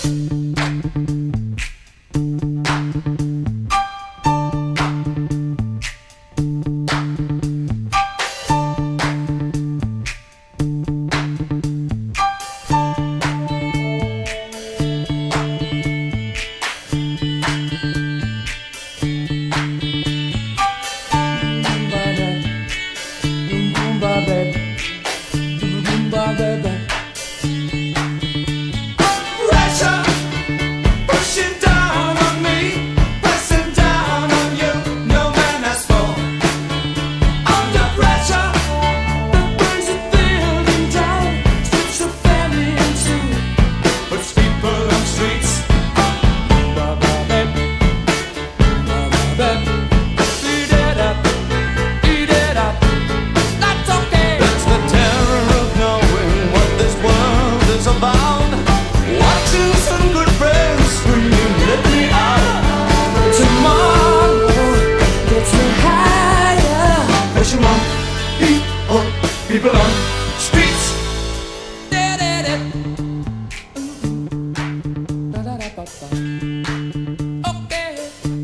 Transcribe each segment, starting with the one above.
People on streets. Okay.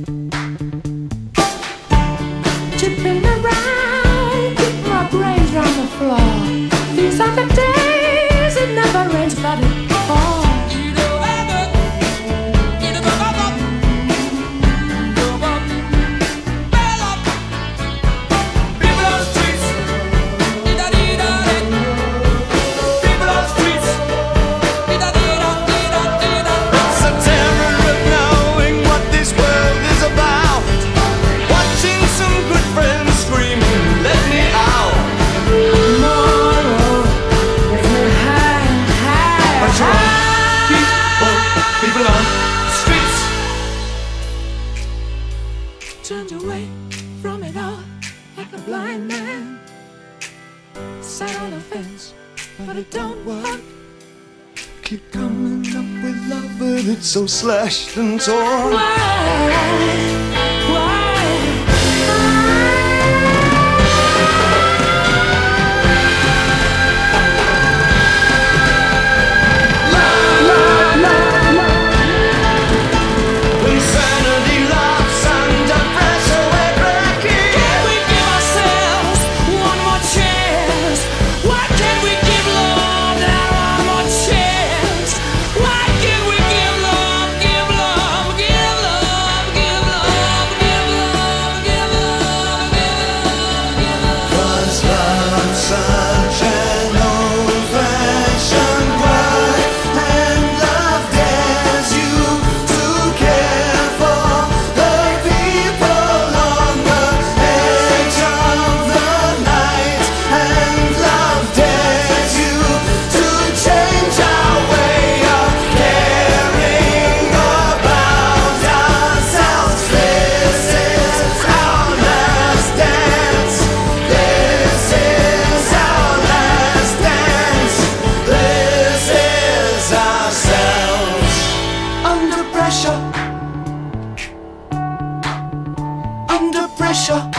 Chipping around, keep my brains round the floor. These are the days it never rains, but it falls. Turned away from it all like a blind man. Sat on the fence, but it don't work. Keep coming up with love, but it's so slashed and torn. Why? Under pressure.